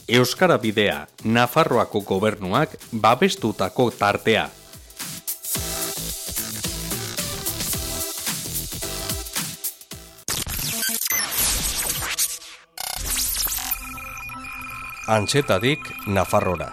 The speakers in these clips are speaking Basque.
Euskara Bidea, Nafarroako gobernuak babestutako tartea. Antxetadik Nafarrora.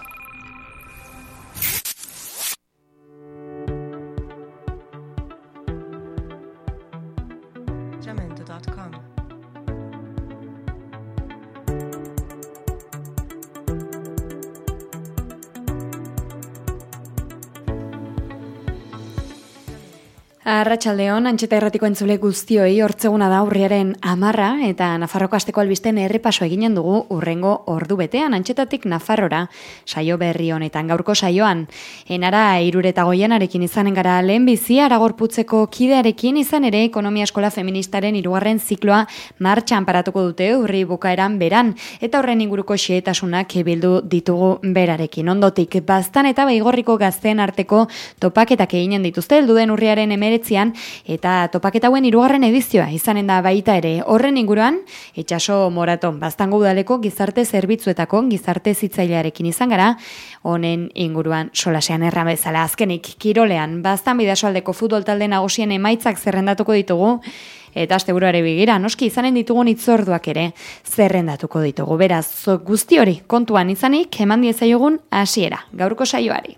Arratsaldeon, Antxeta Irratiko entzule guztioi, hortzeguna da urriaren 10 eta Nafarroko asteko albisten errepaso eginen dugu urrengo ordu betean Antxetatik Nafarrora saio berri honetan. Gaurko saioan Enara 308arekin izanen gara lehenbizi, Aragorputzeko kidearekin izan ere ekonomia eskola feministaren 3. zikloa martxan paratuko dute urri bukaeran beran eta horren inguruko xehetasunak bildu ditugu berarekin. Ondotik Baztan eta Baigorriko gazteen arteko topaketak eginen dituzte helduen urriaren 19 eta topaketa hauen 3. edizioa izanen da baita ere. Horren inguruan, Itxaso Moraton Baztango udaleko gizarte zerbitzuetako gizarte zitzailearekin izan gara, honen inguruan solasean erran bezala. Azkenik, kirolean, Baztan Bidasoaldeko futbol talde nagusien emaitzak zerrendatuko ditugu, eta asteburuare begira, noski izanen ditugun hitzorduak ere zerrendatuko ditugu. Beraz, guzti hori kontuan izanik, eman diezaiogun hasiera gaurko saioari.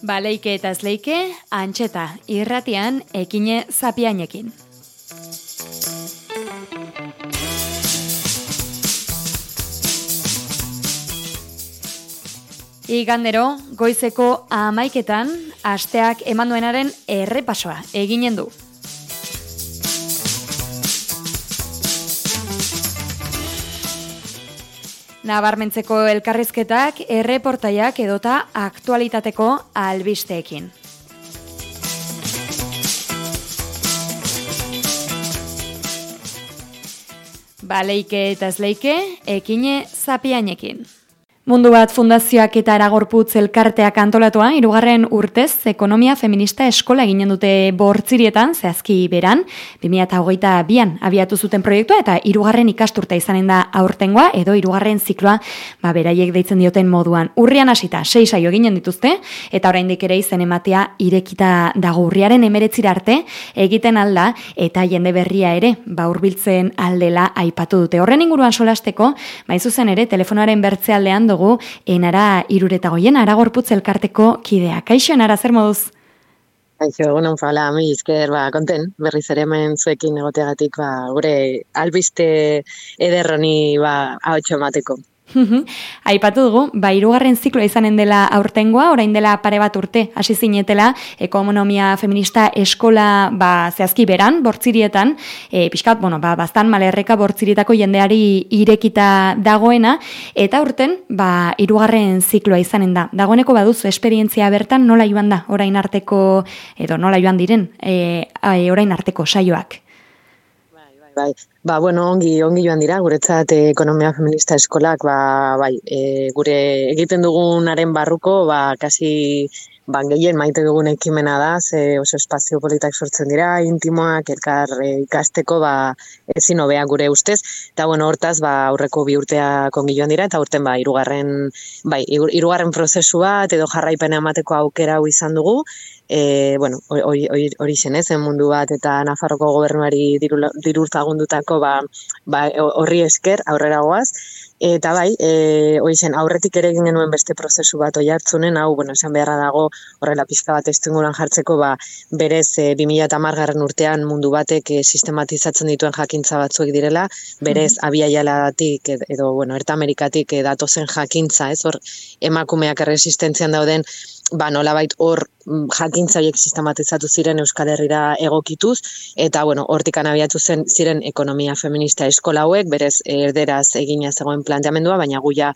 Baleike eta esleike, Antxeta, irratian, ekine zapiainekin. Igandero, goizeko 11:00 asteak eman duenaren errepasoa eginen du. Nabarmentzeko elkarrizketak, erreportaiak edota aktualitateko albisteekin. Baleike eta esleike, ekine zapiainekin. Mundu bat fundazioak eta Aragorputz elkarteak antolatua, 3. urtez ekonomia feminista eskola eginen dute Bortzirietan, zehazki beran, 2022an abiatu zuten proiektua eta 3. ikasturta izanen da aurtengoa, edo 3. zikloa, beraiek deitzen dioten moduan. Urrian hasita 6 saio eginen dituzte, eta oraindik ere izen ematea irekita dago urriaren 19 arte, egiten alda, eta jende berria ere, hurbiltzen aldela aipatu dute. Horren inguruan solasteko, zuzen ere, telefonoaren bertze aldean dugu Enara 308 Aragorputz elkarteko kidea. Kaixo, Enara, zer moduz? Kaixo, egunon fala, mi izker, konten, berriz ere hemen zuekin egoteagatik, gure albiste ederroni, ahotxo emateko. Aipatu dugu, 3. zikloa izanen dela aurtengoa, orain dela pare bat urte hasi zinetela ekonomia feminista eskola zehazki beran, Bortzirietan, pixkat, bastan malerreka Bortzirietako jendeari irekita dagoena, eta urten, 3. zikloa izanen da. Dagoeneko baduzu esperientzia bertan nola joan da, orain arteko, edo nola joan diren, orain arteko saioak. Ongi joan dira, guretzat ekonomia feminista eskolak, gure egiten dugunaren barruko, kasi gehien maite dugun ekimena da, ze oso espazio politak sortzen dira, intimoak, elkar ikasteko, ezin hobea gure ustez, eta hortaz, aurreko 2 urteak ongi joan dira, eta urten, hirugarren prozesu bat, edo jarraipena emateko aukera hau izan dugu, hori zen, mundu bat eta Nafarroko gobernuari dirurtagundutako horri esker aurrera goaz. Eta hori zen, aurretik ere egin genuen beste prozesu bat oihartzunen, esan beharra dago horrela pixka bat estuinguran jartzeko, berez 2010 urtean mundu batek sistematizatzen dituen jakintza batzuek direla, berez abiaialatik edo Erta Amerikatik datozen jakintza, hor emakumeak erresistentzian dauden, nolabait hor jakintza horiek sistematizatu ziren Euskal Herrira egokituz, eta hortikan abiatu ziren ekonomia feminista eskola hauek, berez erderaz egina zegoen planteamendua, baina guia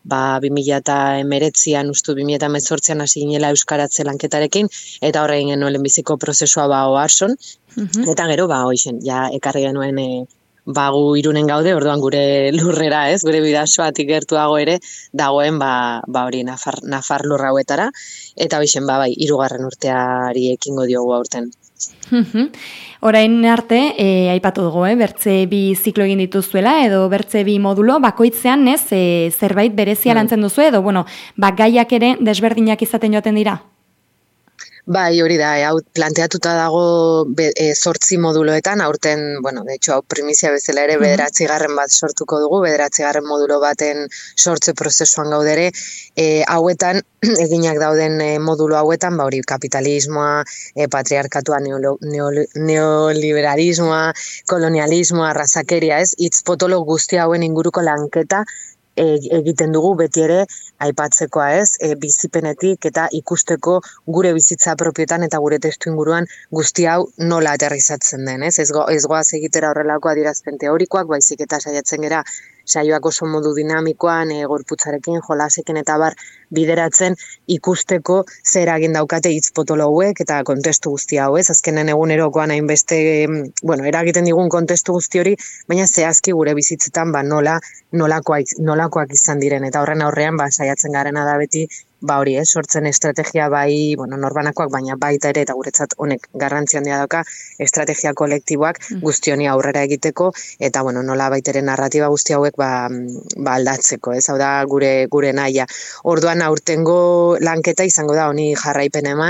2019an, 2018an hasi ginela euskaratze lanketarekin, eta horre egin genuen lehenbiziko prozesua oarson, eta gero, hoixen, ekarri genuen gu Irunen gaude, orduan gure lurrera, gure bidasoatik gertuago ere, dagoen, hori Nafar lurra hauetara, eta hoixen, 3. urteari ekingo diogu aurten. Orain arte, aipatu dugu, bertze 2 ziklo egin dituzuela, edo bertze 2 modulo, bakoitzean, zerbait berezia lantzen duzu, edo, gaiak ere desberdinak izaten joaten dira? Hori da, hau planteatuta dago 8 moduloetan, aurten, de hecho, hau primizia bezala ere 9. bat sortuko dugu, 9. modulo baten sortze prozesuan gaudere, hauetan, eginak dauden modulo hauetan, hori kapitalismoa, patriarkatua, neoliberalismoa, kolonialismoa, arrazakeria, hitz potolo guzti hauen inguruko lanketa egiten dugu beti ere aipatzekoa bizipenetik eta ikusteko gure bizitza propioetan eta gure testu inguruan guzti hau nola aterrizatzen den, ez goaz egitera horrelako adierazpen teorikoak, baizik eta saiatzen gera saioak oso modu dinamikoan, gorputzarekin, jolasekin eta bideratzen ikusteko zer eragin daukate hitz potolo hauek eta kontestu guzti hau, azkenen egunerokoan hainbeste, eragiten digun kontestu guzti hori, baina zehazki gure bizitzetan nolakoak izan diren, eta horren aurrean saiatzen garena da beti, sortzen estrategia norbanakoak, baina baita ere, eta guretzat honek garrantzi handia dauka, estrategia kolektiboak guzti honi aurrera egiteko, eta nola baitere narratiba guzti hauek aldatzeko, hau da gure nahia. Orduan aurtengo lanketa izango da honi jarraipen eman,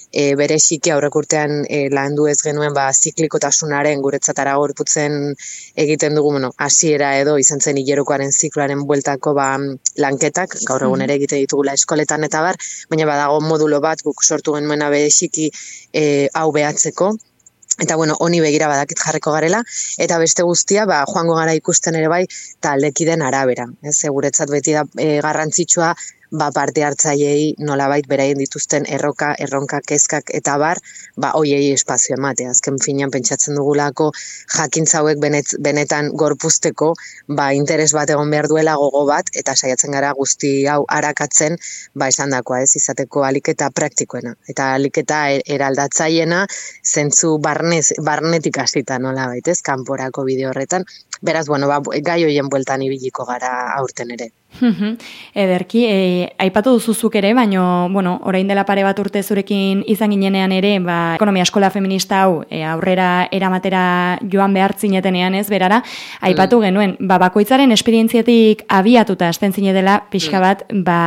bereziki aurrek urtean landu ez genuen ziklikotasunaren guretzat gorputzen egiten dugu, hasiera edo izan zen hilerokoaren zikloaren bueltako lanketak, gaur egun ere egite ditugula eskoletan eta bar, baina badago modulo bat guk sortu genuena bereziki hau behatzeko. Eta honi begira badakit jarriko garela, eta beste guztia, joango gara ikusten ere bai, taldekideen arabera. Guretzat beti da garrantzitsua, parte hartzaileei nolabait beraien dituzten erronka, kezkak eta bar, hoiei espazio ematea. Azken finean pentsatzen dugulako jakintza hauek benetan gorpuzteko, interes bat egon behar duela gogo bat, eta saiatzen gara guzti hau arakatzen, esandakoa izateko aliketa praktikoena. Eta aliketa eraldatzaiena, zentzu barnetik hasita nolabait, kanporako bideo horretan. Beraz, gai hoien bueltan ibiliko gara aurten ere. Ederki, aipatu duzuzuk ere, baina, orain dela pare bat urte zurekin izan ginenean ere, ekonomia eskola feminista hau aurrera eramatera joan behar zinetenean berara, aipatu genuen, bakoitzaren esperientziatik abiatuta hasten zinetela pixka bat,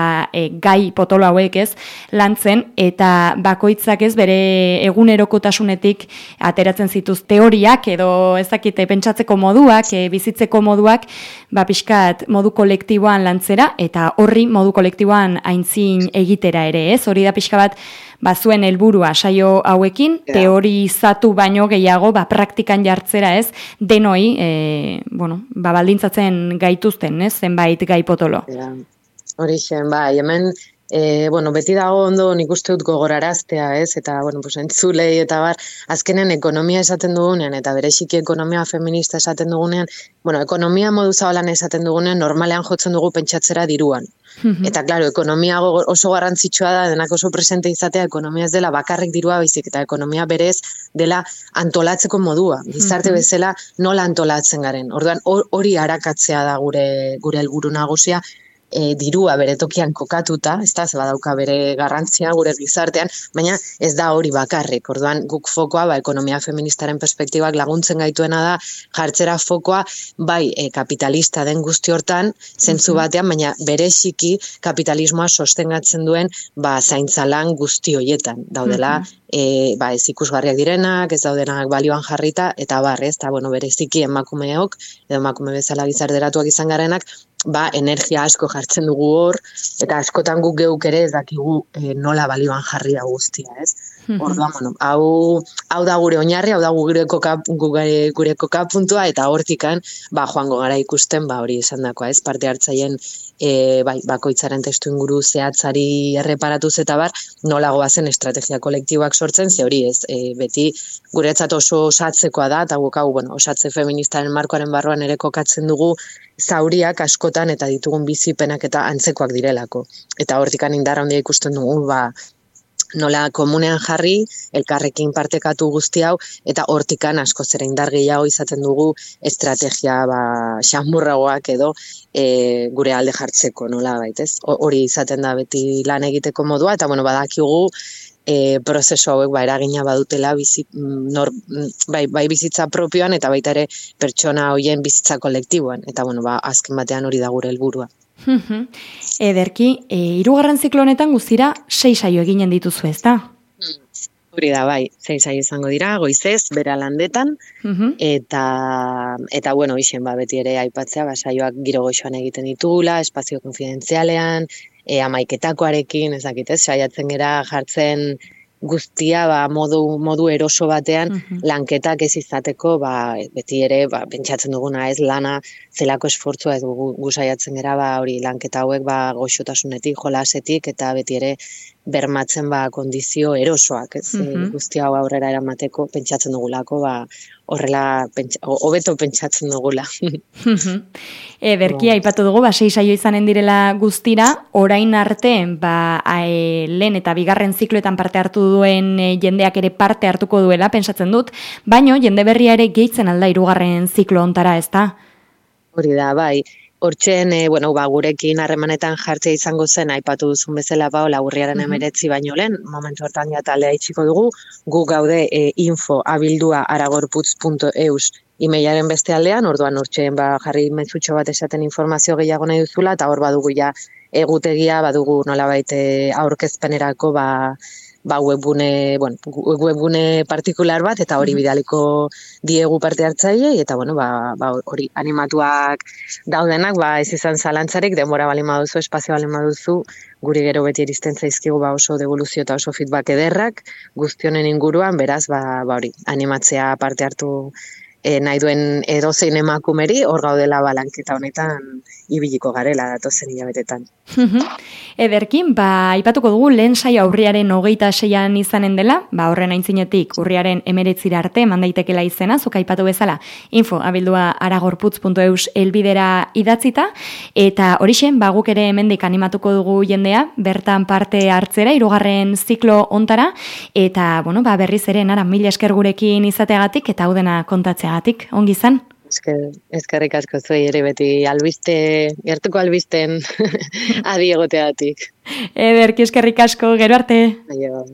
gai potolo hauek lantzen, eta bakoitzak bere egunerokotasunetik ateratzen zituz teoriak, edo ezakite pentsatzeko moduak, bizitzeko moduak, pixkat modu kolektiboan lantzera, eta horri modu kolektiboan aintzin egitera ere, hori da pixka bat, zuen helburua saio hauekin, teorizatu baino gehiago, praktikan jartzera denoi, baldintzatzen gaituzten, zenbait gai potolo. Horixen, hemen, beti dago ondo nik uste dut gogoraraztea, eta, entzulei eta bar, azkenen ekonomia esaten dugunean, eta bereziki ekonomia feminista esaten dugunean, ekonomia modu zabalan esaten dugunean, normalean jotzen dugu pentsatzera diruan. Eta, klaro, ekonomia oso garrantzitsua da, denak oso presente izatea, ekonomia ez dela bakarrik dirua baizik, eta ekonomia berez dela antolatzeko modua. Gizarte bezala nola antolatzen garen. Orduan, hori arakatzea da gure helburu nagusia, dirua bere tokian kokatuta, ez badauka bere garrantzia gure gizartean, baina ez da hori bakarrik. Orduan, guk fokoa, ekonomia feministaren perspektibak laguntzen gaituena da, jartzera fokoa, kapitalista den guzti hortan, zentzu batean, baina bereziki kapitalismoa sostengatzen duen, zaintzalan guzti horietan. Daudela, ez ikusgarriak direnak, ez daudenak balioan jarrita, eta bereziki emakumeok, edo emakume bezala gizarteratuak izan garenak, energia asko jartzen dugu hor, eta askotan guk geuk ere ez dakigu nola balioan jarri da guztia, Orduan, hau da gure oinarri, hau da gure kokapuntua, eta hortikan, joango gara ikusten, hori esan dakoa, parte hartzaien, bakoitzaren testu inguru zehatzari erreparatuz eta bar, nola goazen estrategia kolektiboak sortzen, ze hori beti guretzat oso osatzekoa da, eta guk osatze feministaren markoaren barruan ere kokatzen dugu zauriak askotan eta ditugun bizipenak eta antzekoak direlako. Eta hortikan indarra handia ikusten dugu, nola komunean jarri, elkarrekin partekatu guzti hau, eta hortikan asko zera indar gehiago izaten dugu estrategia xamurragoak edo gure alde jartzeko, nola baitez. Hori izaten da beti lan egiteko modua, eta badakigu prozesu hauek eragina badutela bai bizitza propioan, eta baita ere pertsona hoien bizitza kolektiboan, eta azken batean hori da gure helburua. Ederki, 3. ziklo honetan guztira 6 saio eginen dituzu, ezta? Hori da, 6 saio izango dira, goizez, bera landetan, eta isen, beti ere aipatzea, saioak giro goxoan egiten ditugula, espazio konfidentzialean, amaiketakoarekin, saiatzen gera jartzen guztia modu eroso batean lanketak ez izateko, beti ere pentsatzen duguna lana zelako esfortzua ez gu saiatzen gera hori lanketa hauek goxotasunetik, jolasetik, eta beti ere bermatzen kondizio erosoak, guztia hau aurrera eramateko pentsatzen dugulako, horrela hobeto pentsatzen dugula. Berki, aipatu dugu, 6 saio izanen direla guztira, orain arte, lehen eta bigarren zikloetan parte hartu duen jendeak ere parte hartuko duela, pentsatzen dut, baino jende berria ere gehitzen alda 3. ziklo ontara, ez da? Hori da, Hortzen, gurekin harremanetan jartzea izango zen, aipatu duzun bezala, urriaren 19 baino lehen, momentu hortan ja taldea itxiko dugu, gu gaude info@aragorputz.eus emailaren beste aldean, orduan hortzen jarri mezutxo bat esaten informazio gehiago nahi duzula, eta hor badugu ja egutegia, badugu nolabait aurkezpenerako webgune partikular bat, eta hori bidaliko diegu parte hartzailei, eta hori animatuak daudenak, ez izan zalantzarik, denbora balin baduzu, espazio balin baduzu, guri gero beti iristen zaizkigu oso devoluzio eta oso feedback ederrak, guztionen inguruan, beraz, hori, animatzea parte hartu nahi duen edozein emakumeri, hor gaudela lanketa honetan ibiliko garela datozen hilabetetan. Ederkin, aipatuko dugu lehen saio urriaren 26an izanen dela, horren aintzinetik urriaren 19 arte mandaitekela izena, zuk aipatu bezala, info@aragorputz.eus elbidera idatzita, eta horixen, guk ere hemendik animatuko dugu jendea, bertan parte hartzera, 3. ziklo hontara, eta berriz ere, mila esker gurekin izateagatik, eta hau dena kontatzeagatik, ongi izan? Eskerrik asko zuei ere beti gertuko albisten adi egoteagatik. Ederki, eskerrik asko, gero arte. Aio.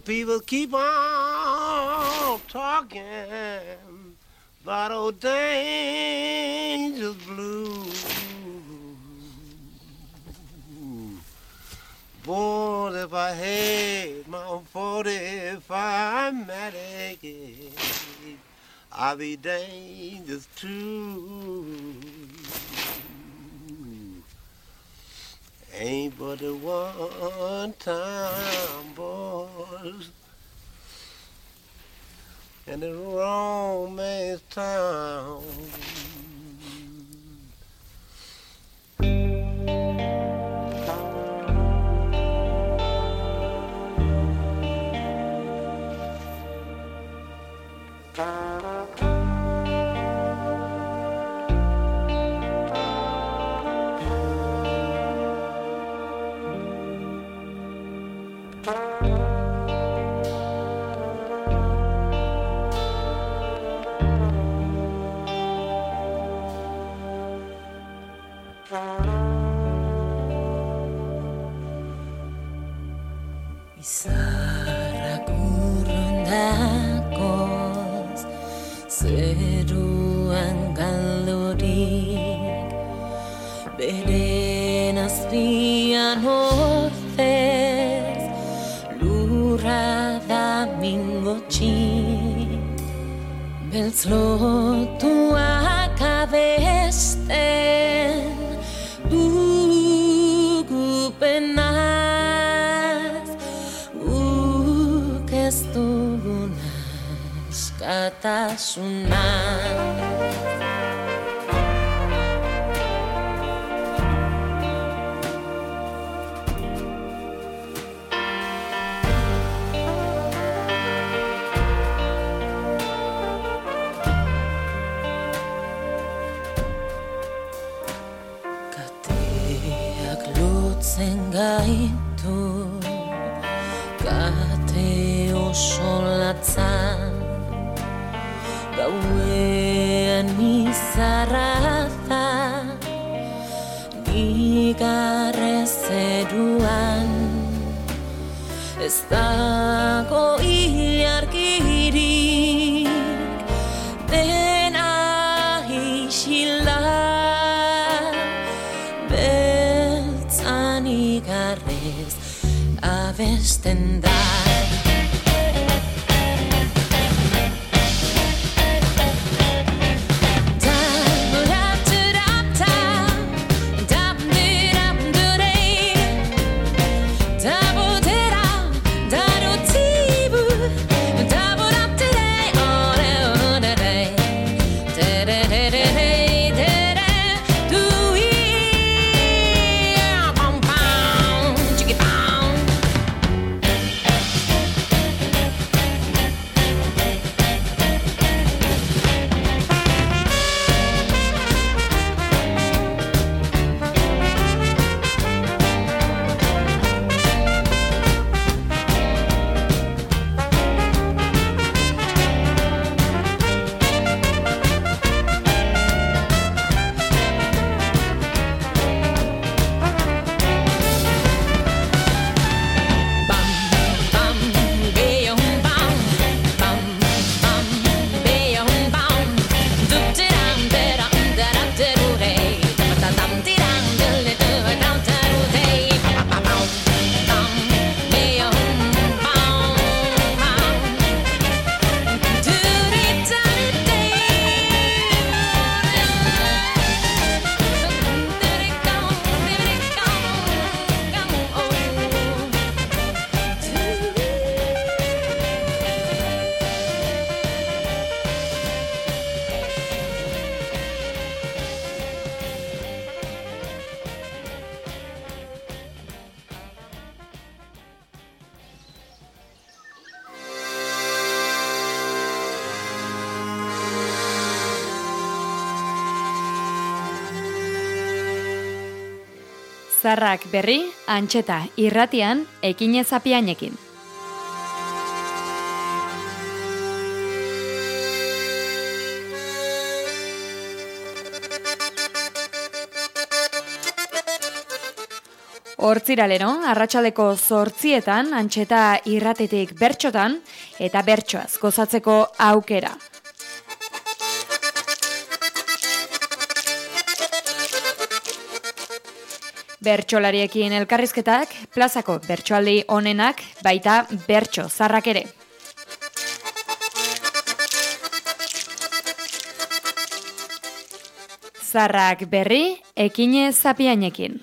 people keep on talking about old Dangerous Blue. Boy, if I had my 45 Matic, I'd be dangerous too. Ain't but a one time, boys, and the wrong man's town. Izarrak urrundakoz, zeruan galdurik, beren azpian ordez, lurra da mingotxik, beltz lotuak abesten, dugu penaz, guk ez dugun askatasuna. Kateak lotzen gaitu, kate oso latzan, gauean izarra da, nigarre zeruan, ez dago ilargirik, dena isila, beltzan igarrez abesten da. Zarrak berri, Antxeta, irratian, Ekinez Apiainekin. Hortziralero, arratsaldeko 8:00 Antxeta irratetik bertxotan eta bertsoaz gozatzeko aukera. Bertsolariekin elkarrizketak, plazako bertsoaldi onenak, baita bertso zarrak ere. Zarrak berri, ekine zapiainekin.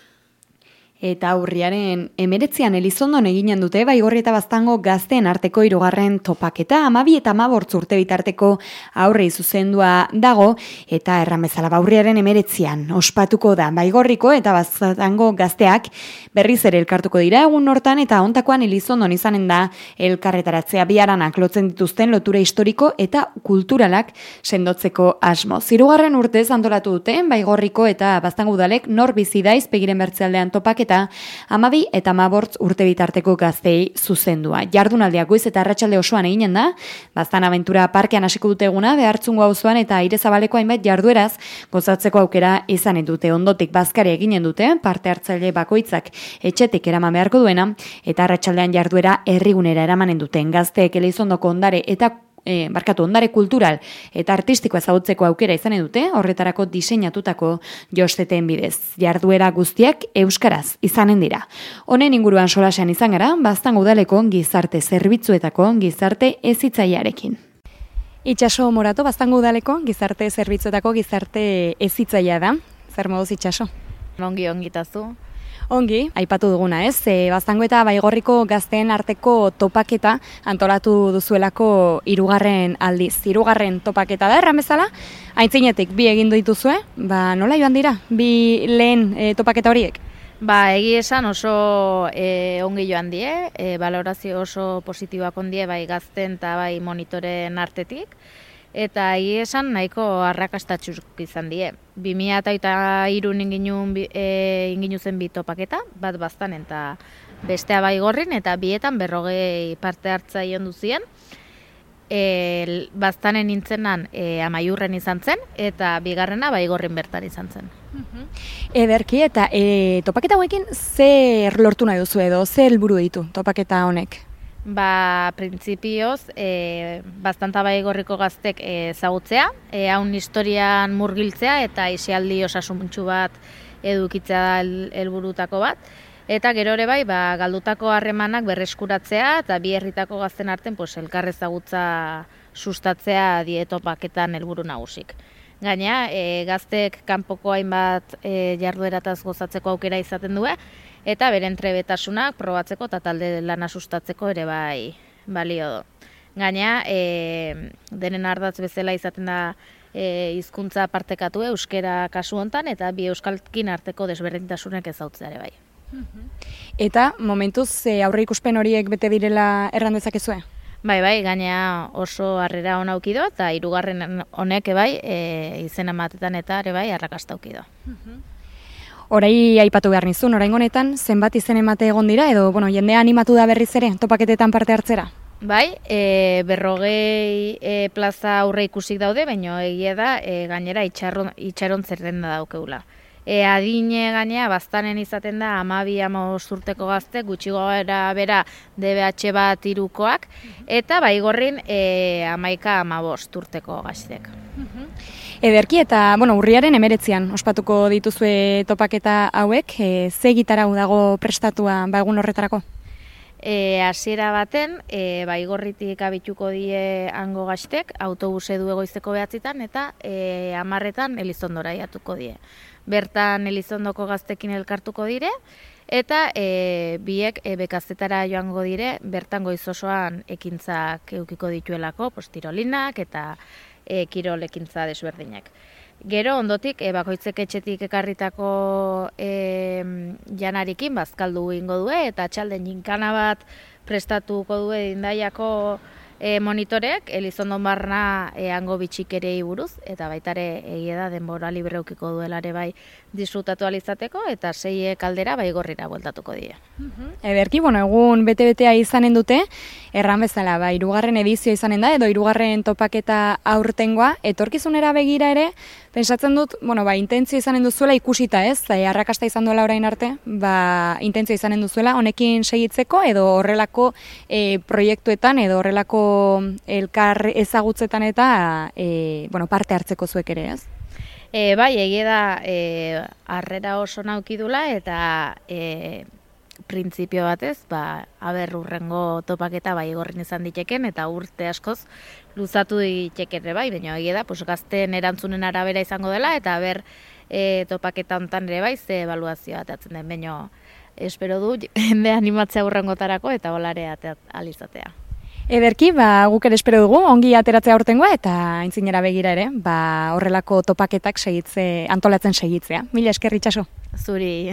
Eta urriaren 19 Elizondon eginen dute Baigorri eta Baztango gazteen arteko 3. topaketa, 12 eta 15 urte bitarteko aurrei zuzendua dago, eta erran bezala urriaren 19 ospatuko da Baigorriko eta Baztango gazteak berriz ere elkartuko dira egun hortan, eta hontakoan Elizondon izanen da elkarretaratzea biharanak lotzen dituzten lotura historiko eta kulturalak sendotzeko asmo. 3. urtez antolatu dute Baigorriko eta Baztango udalek nor bizi daiz begiren bertzealdean topaketa, 12 eta 15 urte bitarteko gaztei zuzendua. Jardunaldiak goiz eta arratsalde osoan eginen da, Baztan Abentura Parkean hasiko dute eguna, Behartzungo auzoan eta Airezabaleko hainbat jardueraz gozatzeko aukera izanen dute. Ondotik bazkari eginen dute, parte hartzaile bakoitzak etxetik eraman beharko duena, eta arratsaldean jarduera herrigunera eramanen duten. Gazteek Elizondoko ondare eta ondare kultural eta artistikoa ezagutzeko aukera izanen dute, horretarako diseinatutako josteten bidez. Jarduera guztiak euskaraz izanen dira. Honen inguruan solasean izan gara, Baztango udaleko gizarte zerbitzuetako gizarte hezitzailearekin. Itxaso Morato, Baztango udaleko gizarte zerbitzuetako gizarte hezitzailea da. Zer moduz Itxaso? Ongitazu. Ongi, aipatu duguna, ez? Baztango eta Baigorriko gazteen arteko topaketa antolatu duzuelako 3. aldiz. 3. topaketa da, erran bezala, aintzinetik 2 egin dituzue, nola joan dira, 2 lehen topaketa horiek? Egi esan oso ongi joan die, balorazio oso positiboak ondie bai gazten eta bai monitoren artetik, eta egi esan nahiko arrakastatxuk izan die. 2003 inginu zen 2 topaketa, bat Baztanen eta bestea Baigorrin, eta bietan 40 parte hartzaile duzien. Baztanen nintzenan Amaiurren izan zen, eta bigarrena Baigorrin bertan izan zen. Ederki, eta topaketa hauekin zer lortu nahi duzu edo, zer helburu ditu topaketa honek? Printzipioz, Baztanta Baigorriko gaztek ezagutzea, haun historian murgiltzea eta isialdi osasuntsu bat edukitzea da helburutako bat. Eta gero ere bai, galdutako harremanak berreskuratzea eta bi herritako gazten artean elkar ezagutza sustatzea die topaketan helburu nagusik. Gaina, gaztek kanpoko hainbat jarduerataz gozatzeko aukera izaten du, eta beren trebetasunak probatzeko eta talde lana sustatzeko ere bai balio du. Gaina, denen ardatz bezala izaten da hizkuntza partekatu euskera kasu hontan, eta bi euskalkin arteko desberdintasunek ezautzea ere bai. Eta momentuz aurre ikuspen horiek bete direla erran dezakezue? Bai, gaina oso harrera ona aukido, eta 3. honek bai izen ematetan eta ere bai arrakasta aukido. Orai aipatu behar nizun, oraingo honetan zenbat izen emate egon dira, edo jendea animatu da berriz ere topaketetan parte hartzera? Bai, 40 plaza aurre ikusik daude, baina egia da gainera itxaron zerrenda daukeula. Adine gainea Baztanen izaten da 12-15 urteko gazte, gutxi gora bera DBH bat 3koak, eta Baigorrin 11-15 urteko gaztek. Ederki, eta urriaren 19 ospatuko dituzue topaketa hauek, ze gitarau dago prestatua egun horretarako? Hasiera baten, Baigorritik abituko die hango gaztek, autobuse du egoizteko 9 eta 10 Elizondora jatuko die. Bertan Elizondoko gaztekin elkartuko dire, eta biek bekazetara joango dire, bertan goiz osoan ekintzak eukiko dituelako, tirolinak eta kirol ekintza desberdinak. Gero ondotik, bakoitzek etxetik ekarritako janarikin bazkaldu ingo due, eta txalden jinkana bat prestatuko due Indaiako monitorek, Elizondon barna hango bitxikerei buruz, eta baita ere egia da denbora libre edukiko duelare bai disfrutatu alizateko, eta 6 aldera Baigorrira bueltatuko die. Ederki, egun bete-betea izanen dute, erran bezala, 3. edizioa izanen da, edo 3. topaketa aurtengoa, etorkizunera begira ere, pentsatzen dut, intentzio izanen duzuela ikusita ez, arrakasta izan duela orain arte, intentzio izanen duzuela, honekin segitzeko, edo horrelako proiektuetan, edo horrelako elkar ezagutzetan eta parte hartzeko zuek ere ez? Bai, egia da, harrera oso naukidula eta printzipio batez, aber urrengo topaketa Baigorrin izan diteken eta urte askoz luzatu diteken ere bai, baina egia da, gazteen erantzunen arabera izango dela eta aber topaketa hontan ere bai, ze ebaluazioa atatzen den, baina espero du jende animatzea urrengotarako eta holare alizatea. Ederki, guk ere espero dugu, ongi ateratzea aurtengoa eta aintzinera begira ere, horrelako topaketak antolatzen segitzea. Mila esker Itxaso. Zuri.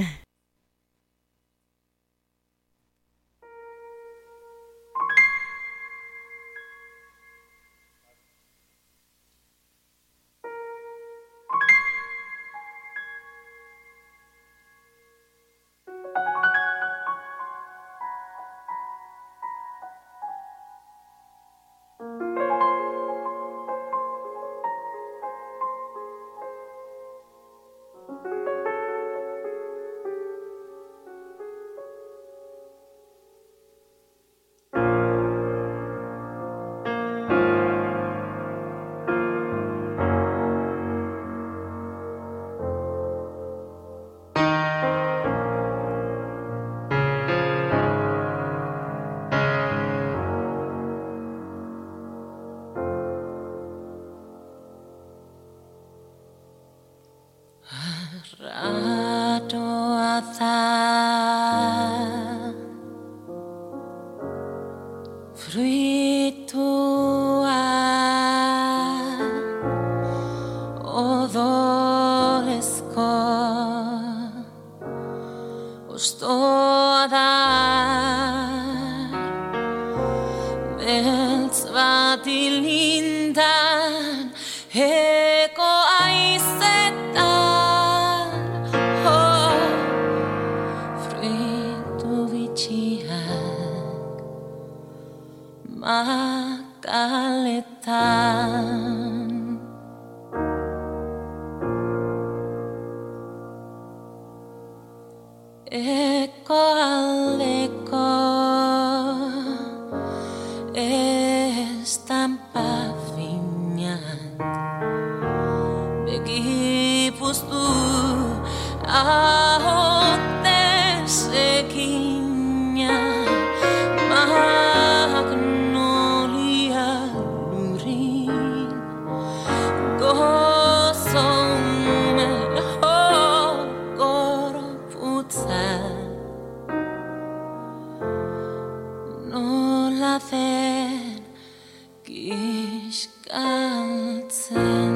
Ratoa da fruitua odolezko ostoa da beltz bat ilindan eko aizetan fruitu bitxiak makaletan eko aldeko estampa finak begipuztu ahotesekina magnolia lurin gozome gorputza nola den kiskaltzen.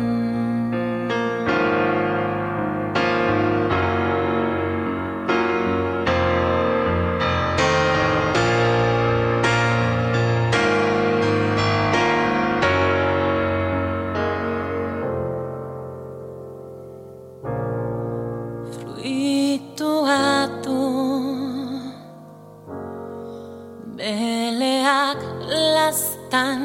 Fruituatu beleak lastan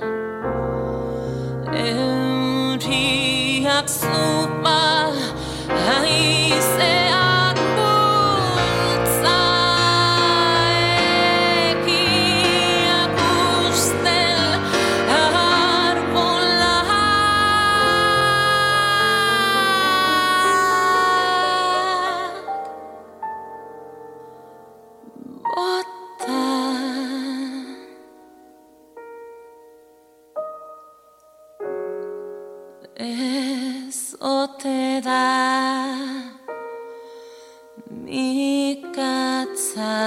euriak zupa haizeak bultza ekiak ustel arbolak bota ez ote da mikatza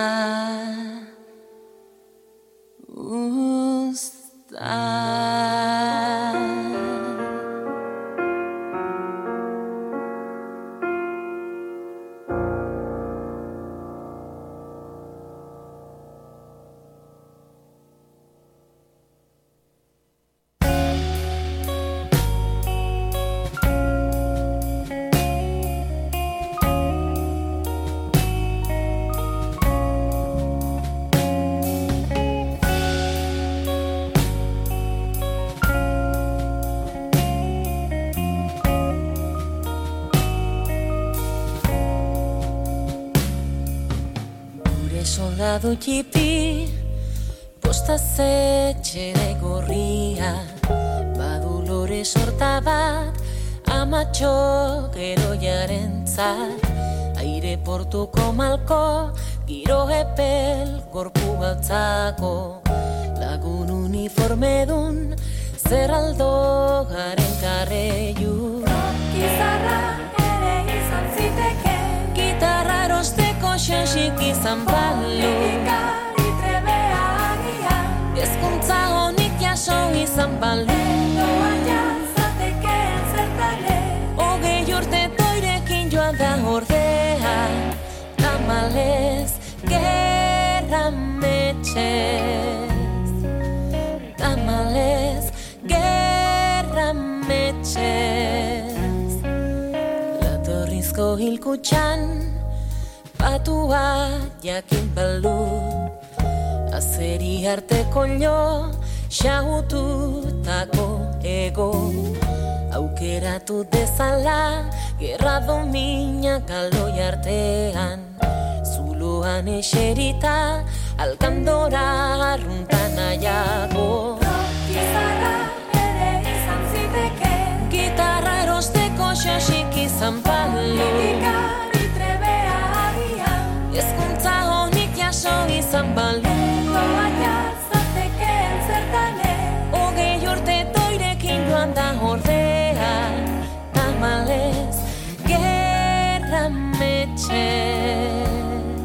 badu txipi, postazetxere gorria, badu lore sorta bat, amatxo geroiarentzat, aire portuko malko, giro epel gorpu batzako, lagun uniformedun, zerraldo garen karreiu. Gizarra ere izan ziteke, gitarra erosteko xaxik izan balu, ikari trebea agian, ezkuntza honik jaso izan balu. Doan jazatekeen zertale, hogei urte toirekin joan da ordea, tamalez gerra metxez, tamalez gerra metxez. Latorrizko hilkutxan, patua jakin balu, azeri arteko lo, xaututako ego, aukeratu dezala, gerra domina galoi artean, zuloan eserita, alkandora arruntan aiago. Gizarra ere izan ziteke, gitarra erosteko xaxik izan balu, ikari trebea agian, ezkuntza honik jaso izan balu. Doan jazatekeen zertane, hogei urte toirekin joan da ordea, tamalez gerra metxez,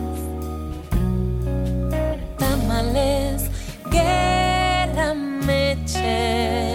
tamalez gerra metxez.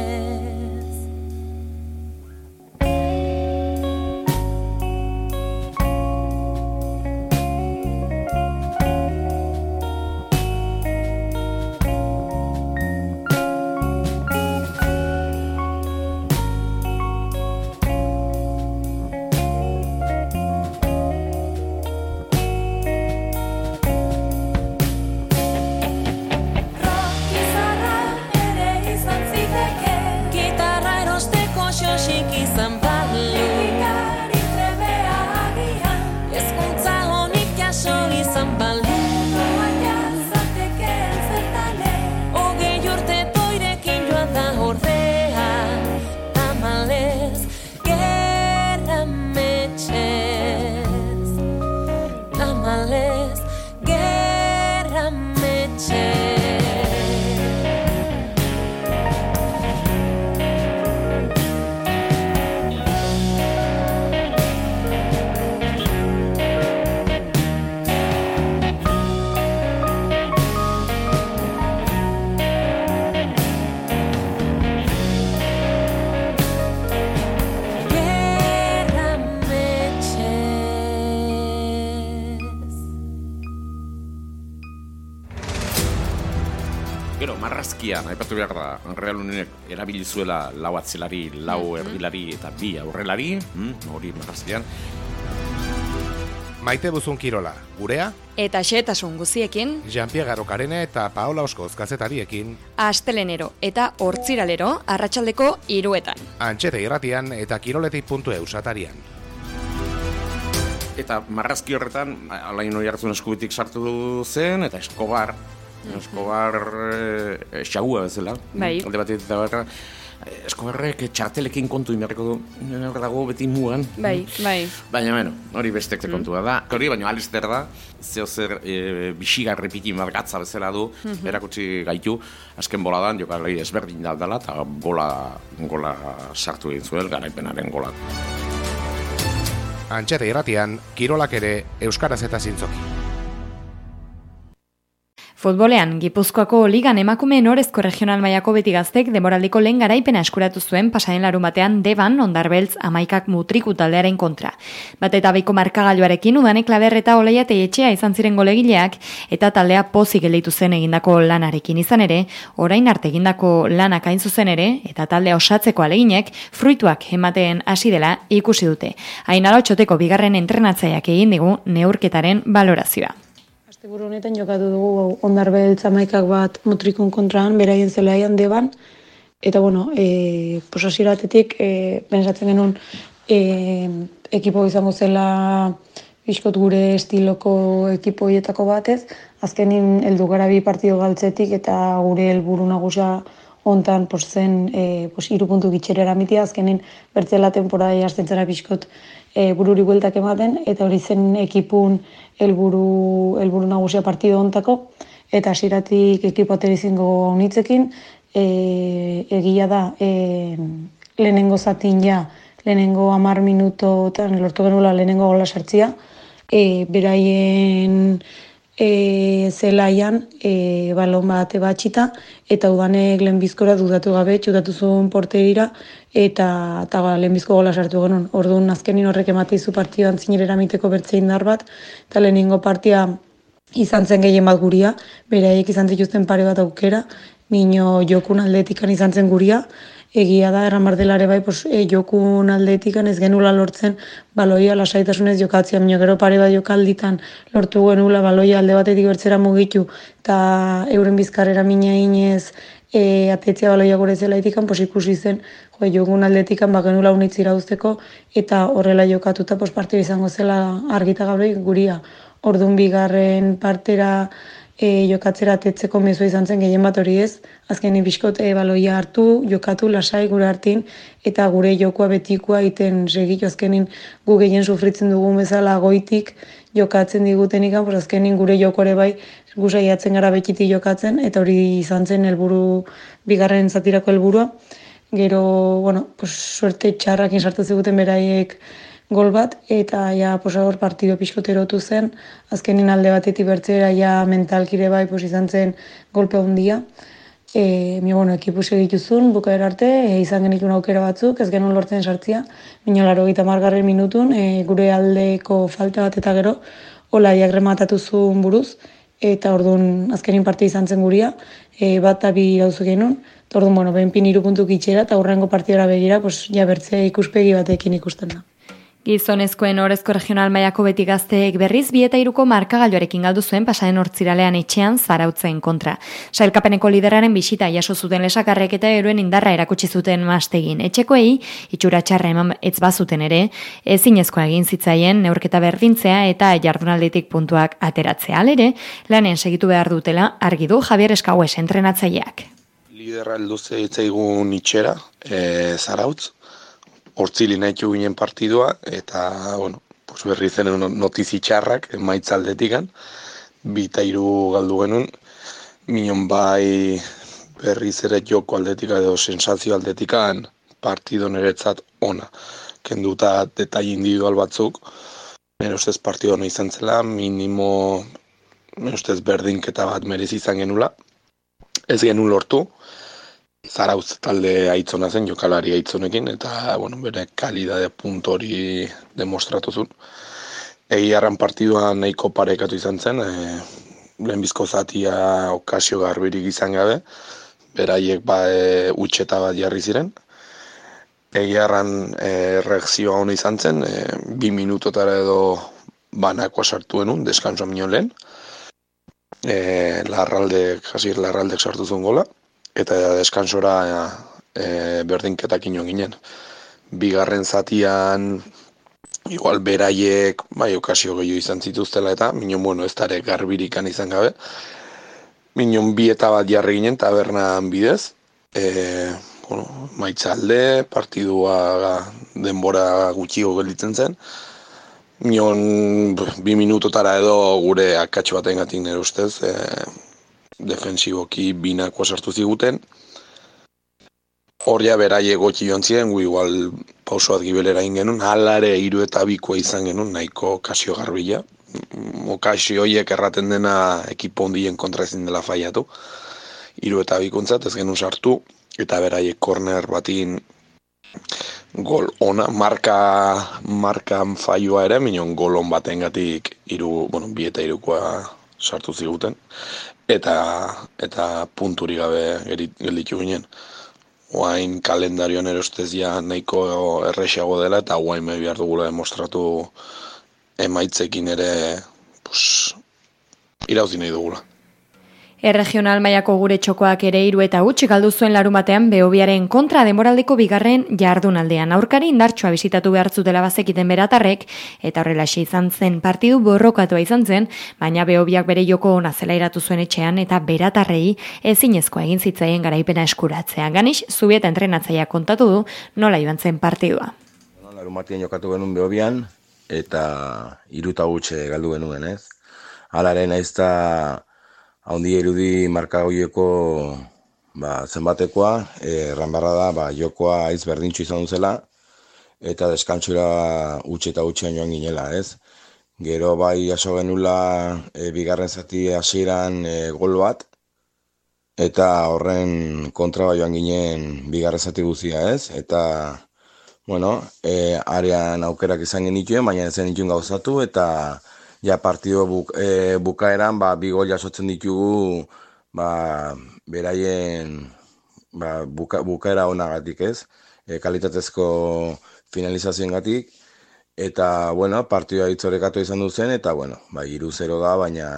Marrazkian, aipatu behar da, Real Unionek erabili zuela lau atzelari, lau erdilari eta bi aurrelari, hori marrazkian. Maite Buzun Kirola, gurea? Eta xehetasun guziekin, Jean-Pierre Garrokarene eta Paola Oskoz kazetariekin, astelenero eta hortziralero arratsaldeko 3:00. Antxete irratian eta kiroletik.eu satarian. Eta marrazki horretan, Alain Oiartzun eskubitik sartu zen, eta Escobar xagua bezala. Bai. Alde batetik eta barra, Escobarrek txartelekin kontu inberreko du, hor dago beti mugan. Bai. Baina, hori bestekte kontua da. Hori, baina Alister da, zehozer bixigarri piti margatza bezala du, erakutsi gaitu, azken boladan, jokalari ezberdin daldala, eta gola sartu egin zuen, garaipenaren gola. Antxete irratian, kirolak ere euskaraz eta zintzoki. Futbolean, Gipuzkoako ligan emakumeen orezko regional mailako beti gaztek demoraldiko lehen garaipena eskuratu zuen pasaren larumatean Deban Ondarbeltz 11 mutriku taldearen kontra. Bat eta beiko markagailuarekin Udanek Laber eta Oleia Etxea izan ziren golegileak eta taldea pozik gelditu zen egindako lanarekin izan ere, orain arte egindako lanak hain zuzen ere eta taldea osatzeko aleginek fruituak ematen hasi dela ikusi dute. Ainara Otxoteko bigarren entrenatzaileak egin digu neurketaren balorazioa. Asteburu honetan jokatu dugu Ondarbeltz 11 bat mutrikun kontraan, beraien zelaian Deban, eta hasieratetik pensatzen genuen ekipo izango zela pixkot gure estiloko ekipo hietako batez, azkenin heldu gara 2 partido galtzetik eta gure helburu nagusia hontan zen 3 puntu gitxera eramitea, azkenin bertzela temporada hasten zara pixkot bururi bueltak ematen, eta hori zen ekipun helburu nagusia partido hontako, eta hasieratik ekipo atera unitzekin, egia da, lehenengo zatin ja, lehenengo 10 minutotan lortu genuela lehenengo gola sartzia, beraien zelaian balon bat ebatxita, eta Udanek lehenbizkora dudatu gabe, txutatu zuen porterira, eta lehenbizko gola sartu genuen. Orduan azkenin horrek emateizu partioan zinera eramiteko bertze indar bat, eta lehenengo partia izan zen gehien bat guria, beraiek izan zituzten pare bat aukera, mino jokun aldetikan izan zen guria, egia da, erramardelare bai, jokun aldetikan ez genula lortzen baloia lasaitasunez jokatzea, mino gero pare bat jokalditan lortu genula baloia alde batetik bertzera mugitu, eta euren bizkarrera mina inez atetzea baloia gure zelaitikan, ikusi zen, jokun aldetikan genula unitz irauzteko, eta horrela jokatuta partida izango zela argita gabe guria. Orduan bigarren partera jokatzera atetzeko mezua izan zen gehien bat hori ez, azkenin bizkot baloia hartu, jokatu lasai gure hartin, eta gure jokoa betikoa iten segitu, azkenin gu gehien sufritzen dugun bezala goitik jokatzen digutenik, azkenin gure jokoare bai gu saiatzen gara betiti jokatzen, eta hori izan zen helburu bigarren zatirako helburua. Gero, suerte txarrakin sartu ziguten beraiek gol bat, eta hor partido pixkot erotu zen, azkenin alde batetik bertzera mentalkire bai izan zen golpe handia. Ekipu segituzun, bukaera arte, izan genitun aukera batzuk, ez genuen lortzen sartzia, minio 80. minutun, gure aldeko falta bat eta gero, olaiak rematatu zuen buruz, eta orduan azkenin parte izan zen guria, bat eta 2 irauzu genuen, eta orduan, benpin 3 puntu itxera, eta hurrengo partidara begira, bertze ikuspegi batekin ikusten da. Gizonezkoen orezko regional mailako beti gazteek berriz 2 eta 3 markagailuarekin galdu zuen pasaden hortziralean etxean Zarautzen kontra. Sailkapeneko lideraren bisita jaso zuten lesakarrek eta eroen indarra erakutsi zuten Mastegin. Etxekoei itxura txarra eman ez bazuten ere, ezinezkoa egin zitzaien neurketa berdintzea eta jardunalditik puntuak ateratzea. Halere, lanen segitu behar dutela argi du Javier Eskaues entrenatzaileak. Liderra heldu zitzaigun itxera, Zarautz. Hortzili nahitu ginen partidua, eta berri zen notizi txarrak emaitza aldetikan, 2 eta 3 galdu genuen, minon bai berriz ere joko aldetika edo sensazio aldetikan partido niretzat ona. Kenduta detai individual batzuk, nire ustez partido hona izan zela, minimo nire ustez berdinketa bat merezi izan genula, ez genuen lortu, Zarautz talde aitzona zen, jokalari aitzonekin, eta bere kalidade puntu hori demostratu zuen. Egiarran partiduan nahiko parekatu izan zen, lehenbizko zatia okazio garbirik izan gabe, beraiek utxeta bat jarri ziren. Egiarran reakzioa hona izan zen, 2 minutotara edo banakoa sartu genuen, deskansoa minon lehen. Larraldek sartu zuen gola. Eta deskansora berdinketak ino ginen. Bigarren zatian, igual beraiek, okazio gehiago izan zituztela eta, minon, ez dara garbirikan izan gabe. Minon 2 eta bat jarri ginen, tabernan bidez. Maitzalde, partidua denbora gutxigo gelditzen zen. Minon 2 minutotara edo gure akatxo baten gatik nire ustez, defensiboki binakoa sartu ziguten. Horria beraiek gotxi joan ziren, gu igual pausoat gibelera ingenun, halare 3 eta 2 izan genuen, nahiko okazio garbila. Okazio horiek erraten dena ekipo hondien kontra ezin dela faiatu. 3 eta 2 ez genuen sartu, eta beraiek korner batin gol ona, markan faioa ere, minon golon batengatik 2 eta 3 sartu ziguten. Eta punturi gabe gelditu ginen. Oain kalendarioan erostez nahiko erresago dela, eta oain behar dugula demostratu emaitzekin ere irauzi nahi dugula. Erregional mailako gure txokoak ere 3-0 galdu zuen larumatean Behobiaren kontra denboraldeko bigarren jardunaldean. Aurkari indartsua bisitatu behar zutela bazekiten beratarrek, eta horrelaxe izan zen partidu borrokatua izan zen, baina Behobiak bere joko ona zelairatu zuen etxean eta beratarrei ezinezkoa egin zitzaien garaipena eskuratzea. Ganix, Zubieta entrenatzaia kontatu du nola joan zen partidua. Larumatean jokatu genuen Behobian eta 3-0 galdu genuen, ez? Halaren aizta haundi irudi markagoieko zenbatekoa, erran barra da jokoa aiz berdintxu izan duzela, eta deskantzura utxe joan ginela, ez? Gero bai aso genula bigarren zati hasieran gol bat, eta horren kontra joan ginen bigarren zati guzia, ez? Eta, arean aukerak izan genituen, baina ezen dituen gauzatu, eta ja partido bukaeran 2 gol jasotzen ditugu beraien bukaera onagatik, ez? Kalitatezko finalizazioengatik eta partidua hitzorekatu izan duzen eta 3-0 da, baina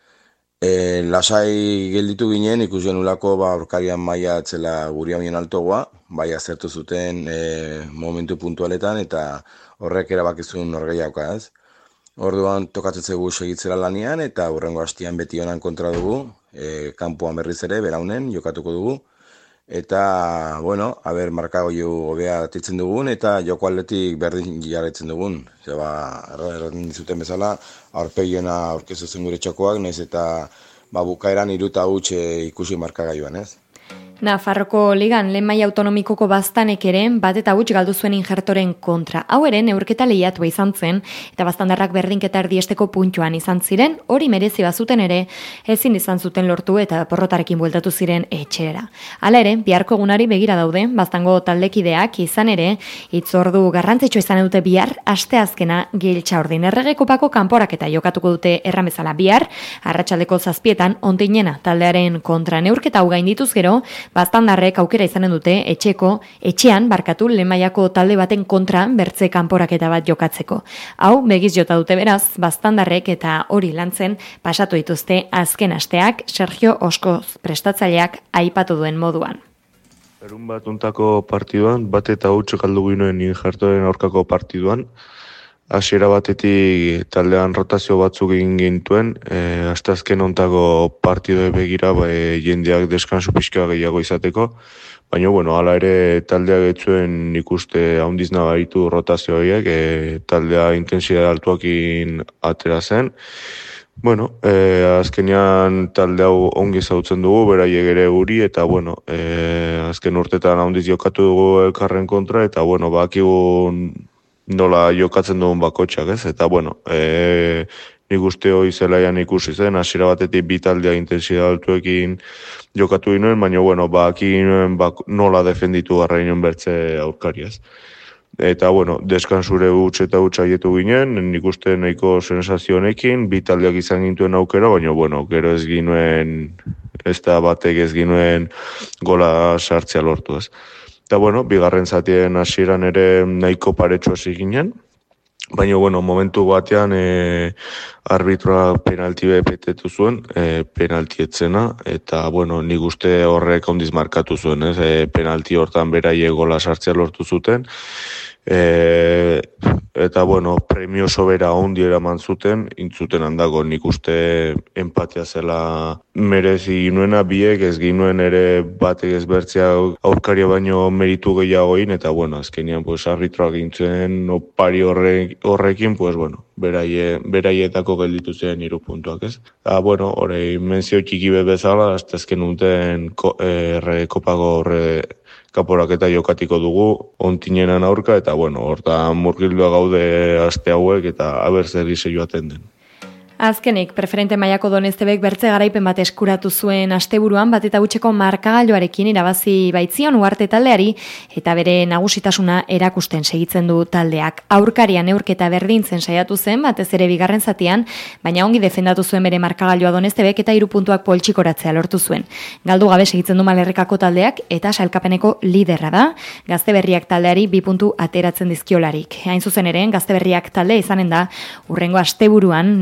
lasai gelditu ginen ikusi genulako aurkarian maila etzela guri hauen altogoa, bai azertu zuten momentu puntualetan eta horrek erabakizun norgehiagoka, ez? Orduan tokatzegu segitzera lanian eta hurrengo hastian beti honan kontra dugu, kanpoan berriz ere, beraunen, jokatuko dugu. Eta, markagoiu hobea atitzen dugun eta joko aldetik berdin jarraitzen dugun. Erraten dizuten bezala, aurpegiena aurkezu zen gure txokoak, nahiz eta bukaeran 3-0 ikusi markagailuan, ez? Nafarroko ligan lehen maila autonomikoko baztanek ere 1-0 galdu zuen Injertoren kontra. Hau ere neurketa lehiatua izan zen eta baztandarrak berdinketa erdiesteko puntuan izan ziren, hori merezi bazuten ere ezin izan zuten lortu eta porrotarekin bueltatu ziren etxera. Hala ere, biharko egunari begira daude, baztango taldekideak izan ere, hitzordu garrantzitsua izan dute bihar asteazkena Giltxaurdin. Errege kopako kanporaketa jokatuko dute erran bezala bihar, arratsaldeko 7etan Ontinena taldearen kontra. Neurketa hau gaindituz gero, baztandarrek aukera izanen dute etxean lehen mailako talde baten kontra bertze kanporaketa bat jokatzeko. Hau begiz jota dute beraz, baztandarrek eta hori lantzen pasatu dituzte azken asteak Sergio Oskoz prestatzaileak aipatu duen moduan. Erun bat untako partiduan, 1-0 galdu ginen Injertoren aurkako partiduan, hasiera batetik taldean rotazio batzuk egin gintuen, asteazken ontako partidue begira jendeak deskansu pixka gehiago izateko, baina hala ere taldeak etzuen ikuste haundiz nabaritu rotazio horiek, taldea intensidade altuakin atera zen. Azkenean talde hau ongi zautzen dugu, beraiek ere guri, eta azken urtetan haundiz jokatu dugu elkarren kontra, eta bakigu nola jokatzen dugun bakotxak, ez? Eta, nik uste hori zelaian ikusi zen, hasiera batetik 2 taldea intensidade altuekin jokatu ginen, baina, baki ginen nola defenditu garra ginen bertze aurkariaz. Eta, deskansure huts eta huts aietu ginen, nik uste nahiko sensazio honekin, 2 taldeak izan gintuen aukera, baina, gero ez ginen, ez da batek ez ginen gola sartzea lortu, ez? Eta, bigarren zatien hasieran ere nahiko paretsu hasi ginen, baina, momentu batean arbitroa penalti betetu zuen, penalti etzena, eta, nik uste horrek ondiz markatu zuen, penalti hortan beraiek gola sartzea lortu zuten, eta, premio sobera ondi eraman zuten, intzuten handago, nik uste empatia zela merezi ginuena, biek ez ginuen ere batek ez bertzea aurkaria baino meritu gehiagoin, eta, azkenean, arbitroak gintzen opari horrekin, beraietako gelditu zen 3 puntuak, ez? Eta, horrein menzio txiki bezala, azken unten kopako kaporaketa jokatiko dugu, Ontinenan aurka, eta, hortan murgildua gaude aste hauek, eta aber zer joaten den. Azkenik, preferente mailako Donestebek bertze garaipen bat eskuratu zuen asteburuan 1-0 markagailuarekin irabazi baitzion Uarte taldeari eta bere nagusitasuna erakusten segitzen du taldeak. Aurkarian neurketa berdintzen saiatu zen, batez ere bigarren zatian, baina ongi defendatu zuen bere markagailua Donestebek eta 3 puntuak poltsikoratzea lortu zuen. Galdu gabe segitzen du Malerrekako taldeak eta sailkapeneko liderra da. Gazteberriak taldeari 2 puntu ateratzen dizkiolarik. Hain zuzen ere, Gazteberriak talde izanen da urrengo asteburuan Donestebek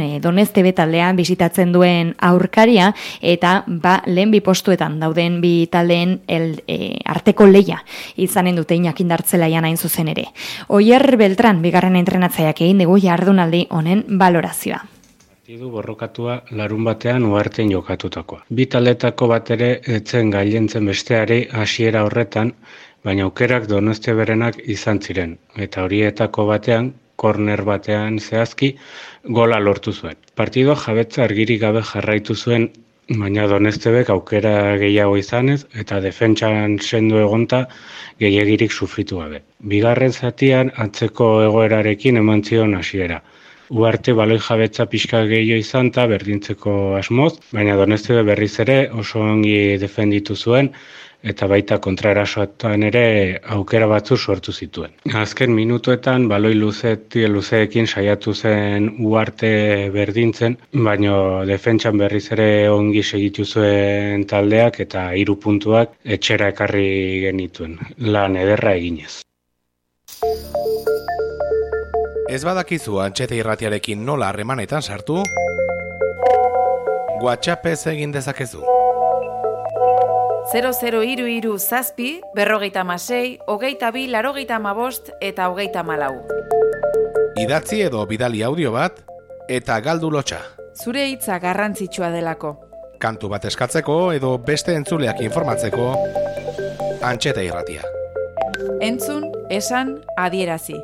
Doneztebe taldean bisitatzen duen aurkaria, eta lehen bi postuetan dauden bi taldeen arteko leia izanen dute Iñaki Indartzelaian hain zuzen ere. Oier Beltran, bigarren entrenatzaileak egin digu jardunaldi honen balorazioa. Partidu borrokatua larun batean uharten jokatutakoa. Bi taldetako bat ere etzen gailentzen besteari hasiera horretan, baina aukerak Donezteberenak izan ziren, eta horietako batean, korner batean zehazki, gola lortu zuen. Partidua jabetza argirik gabe jarraitu zuen, baina Doneztebek aukera gehiago izanez, eta defentsan sendo egonta gehiegirik sufritu gabe. Bigarren zatian atzeko egoerarekin eman zion hasiera. Uarte baloi jabetza pixka gehiago izan eta berdintzeko asmoz, baina Doneztebe berriz ere oso ongi defenditu zuen, eta baita kontraerasoetan ere aukera batzu sortu zituen. Azken minutuetan baloi luzeekin saiatu zen Uarte berdintzen, baina defentsan berriz ere ongi segitu zuen taldeak eta 3 puntuak etxera ekarri genituen, lan ederra eginez. Ez badakizu Antxeta irratiarekin nola harremanetan sartu, WhatsAppez egin dezakezu. 0033 zazpi, 56, 22, 85 eta 34. Idatzi edo bidali audio bat eta galdu lotxa. Zure hitza garrantzitsua delako. Kantu bat eskatzeko edo beste entzuleak informatzeko Antxeta irratia. Entzun, esan, adierazi.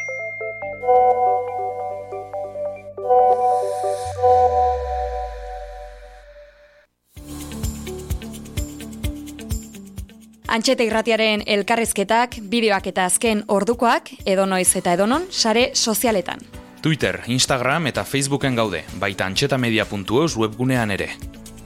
Antxeta irratiaren elkarrizketak, bideoak eta azken ordukoak, edonoiz eta edonon, sare sozialetan. Twitter, Instagram eta Facebooken gaude, baita antxetamedia.eus webgunean ere.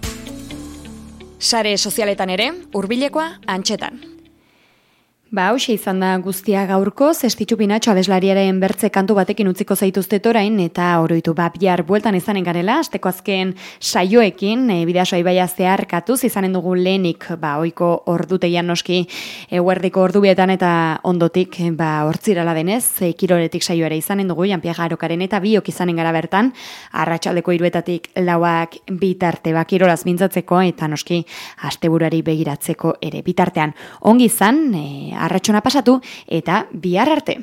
Sare sozialetan ere, hurbilekoa Antxetan. Hauxe izan da guztia gaurko, Zestitxu Pinatxo abeslariaren bertze kantu batekin utziko zaituztet orain, eta oroitu bihar bueltan izanen garela, asteko azken saioekin, bidasoa ibaia zeharkatuz, izanen dugu lehenik, oiko ordutegian noski, eguerdiko ordubietan eta ondotik, hortzirala denez, kiroletik saio ere izanen dugu, Janpiaga Arokaren eta biok izanen gara bertan, arratsaldeko 3:00 lauak bitarte, kirolaz mintzatzeko, eta noski, asteburari begiratzeko ere bitartean. Ongi izan, arratsona pasatu eta bihar arte.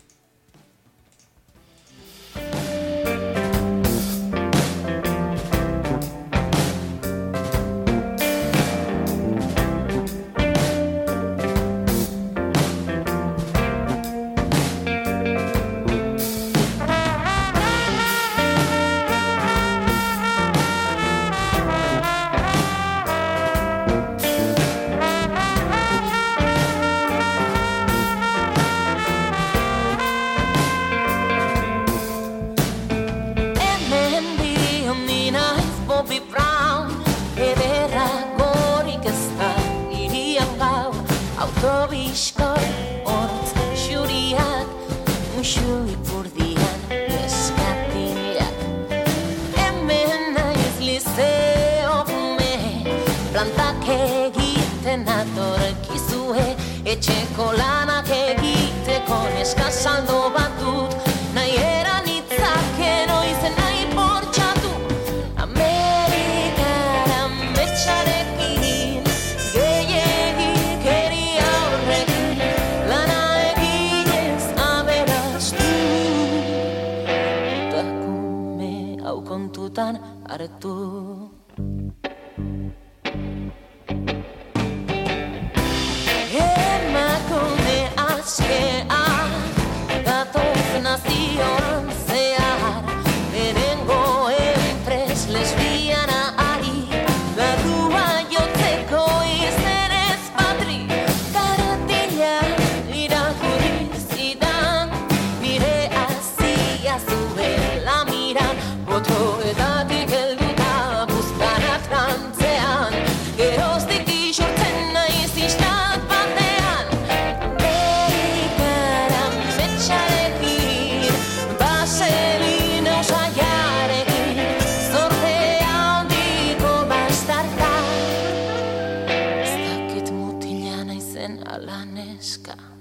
Etxeko lanak egiteko neska saldo bat dut, nahi eran itzaken oizen nahi bortxatu. Amerikara metxarekin, gehiagik eri aurrekin, lana eginez aberastu. Utakume hau kontutan hartu. Nazion zehar, lehenengo enpres lesbiana ari, ladua jotzeko izenez patri, karatila irakurri zidan, nire azia zuela miran, botoetatik helduta buztanak rantzean, geroztik isortzen naiz istat batean, Amerikara metxarekin, Selina osaiarekin, zortea handiko bastarka. Ez dakit mutila naizen ala neska.